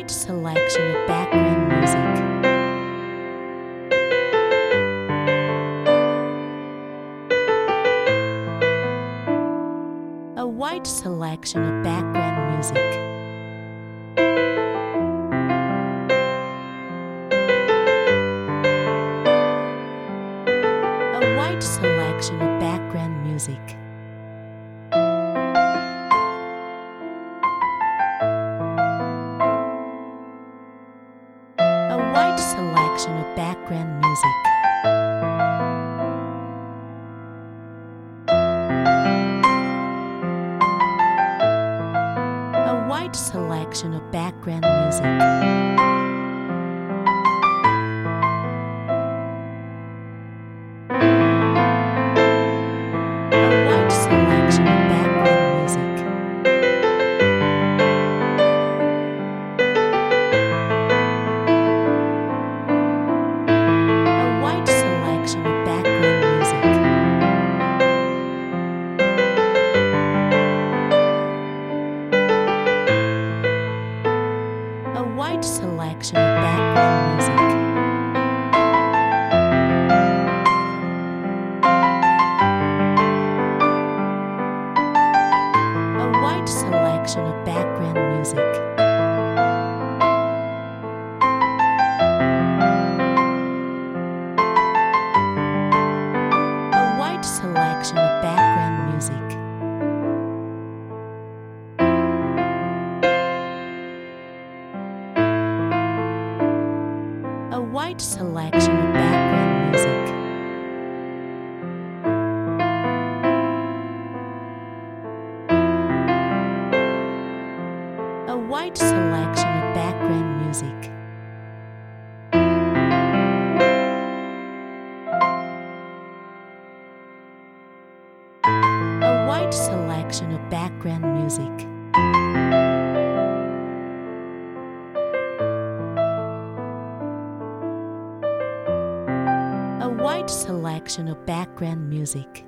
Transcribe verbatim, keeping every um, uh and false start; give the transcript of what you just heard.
wide selection of background music. A wide selection of background music. A wide selection of background music. A wide selection of background music. A wide selection of background music. A wide selection of background music. A wide selection of background music. A wide selection of background music. A wide selection of background music. A wide selection of background music. A wide selection of background music. A wide selection of background music. A wide selection of background music. A wide selection of background music.